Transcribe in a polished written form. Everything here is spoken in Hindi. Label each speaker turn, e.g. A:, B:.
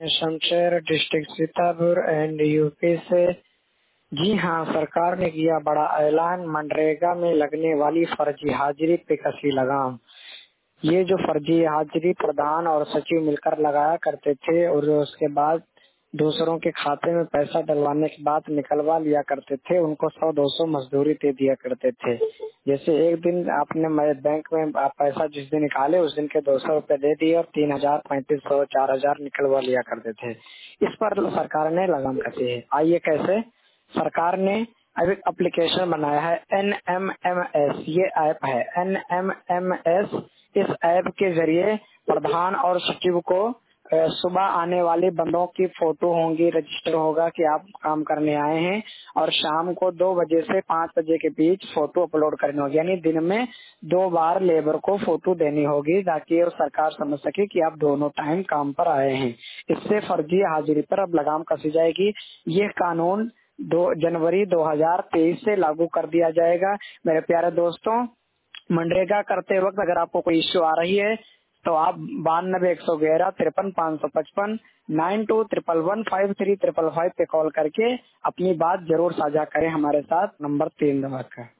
A: Shamsher district Sitapur and UP से। जी हाँ, सरकार ने किया बड़ा ऐलान, मनरेगा में लगने वाली फर्जी हाजिरी पे कसी लगाम। ये जो फर्जी हाजिरी प्रधान और सचिव मिलकर लगाया करते थे और उसके बाद दूसरों के खाते में पैसा डलवाने के बाद निकलवा लिया करते थे, उनको 100-200 मजदूरी दे दिया करते थे। जैसे एक दिन आपने बैंक में आप पैसा जिस दिन निकाले उस दिन के 200 रुपए दे दिए और 3000, 3500, 4000 निकलवा लिया करते थे। इस पर सरकार ने लगाम कसी है। आइए कैसे। सरकार ने अब एक एप्लीकेशन बनाया है NMMS। ये ऐप है NMMS। इस ऐप के जरिए प्रधान और सचिव को सुबह आने वाले बंदों की फोटो होंगी, रजिस्टर होगा कि आप काम करने आए हैं, और शाम को 2 बजे से 5 बजे के बीच फोटो अपलोड करनी होगी। यानी दिन में 2 बार लेबर को फोटो देनी होगी ताकि सरकार समझ सके कि आप दोनों टाइम काम पर आए हैं। इससे फर्जी हाजिरी पर अब लगाम कसी जाएगी। ये कानून 2 जनवरी 2023 से लागू कर दिया जाएगा। मेरे प्यारे दोस्तों, मनरेगा करते वक्त अगर आपको कोई इश्यू आ रही है तो आप 92-111-53-555 9211153555 पे कॉल करके अपनी बात जरूर साझा करें हमारे साथ, नंबर 3 दबाकर।